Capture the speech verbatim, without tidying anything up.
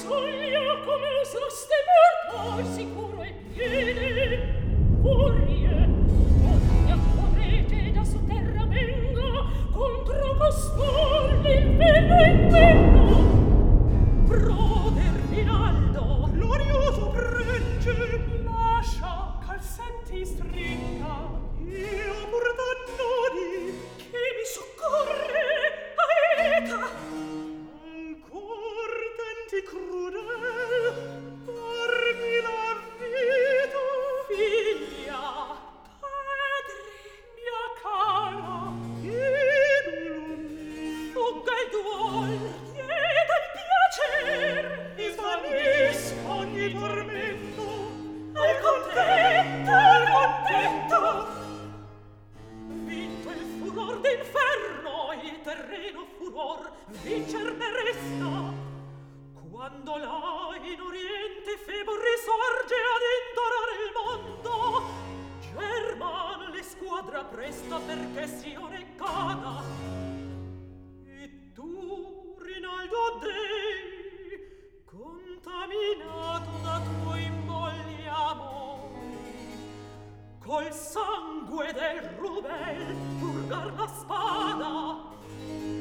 soglia come osaste per poi sicuro e piede furie ogni acquarete da sotterra venga contro costol il velo inverno Broder Rinaldo glorioso pregge lascia calzetti stringa io pur d'annodi che mi soccorre aeta ancor tenti crudel darmi la vita figlia padre mia cara idolo mio fugga il duol niega il piacer mi svanisca ogni tormento al contento al contento vinto il furor d'inferno il terreno furor vincer ne resta quando là in oriente Febo risorge ad indorare il mondo German le squadra presta perché Sione cada e tu Rinaldo Dei contaminato da tuoi immolli amori col sangue del rubel purgar la spada